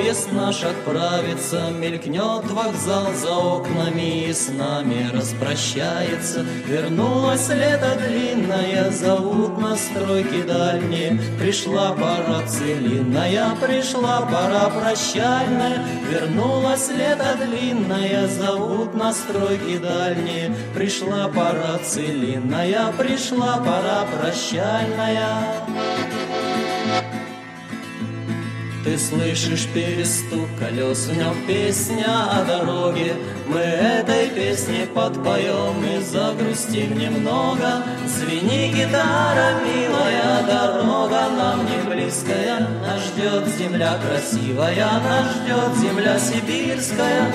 Поезд наш отправится, мелькнет вокзал за окнами и с нами распрощается. Вернулось лето длинное, зовут на стройки дальние. Пришла пора целинная, пришла пора прощальная. Вернулось лето длинное, зовут на стройки дальние. Пришла пора целинная, пришла пора прощальная. Ты слышишь перестук колес, в нем песня о дороге. Мы этой песни подпоем и загрустим немного. Звени гитара, милая, дорога нам не близкая. Нас ждет земля красивая, нас ждет земля сибирская.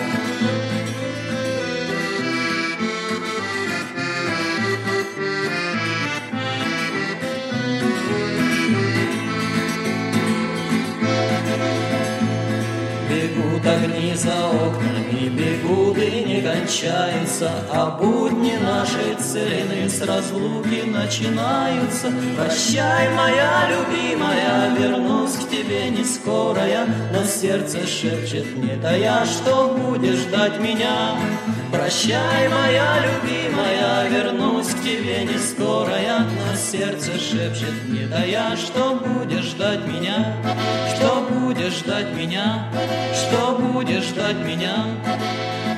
Бегут огни за окнами, бегут и не кончаются, а будни нашей целины с разлуки начинаются. Прощай, моя любимая, вернусь к тебе не скоро я, но сердце шепчет мне тая, что будешь ждать меня. Прощай, моя любимая, вернусь к тебе не скоро я, но сердце шепчет мне тая, что будешь ждать меня, что будешь ждать меня, что будешь ждать меня.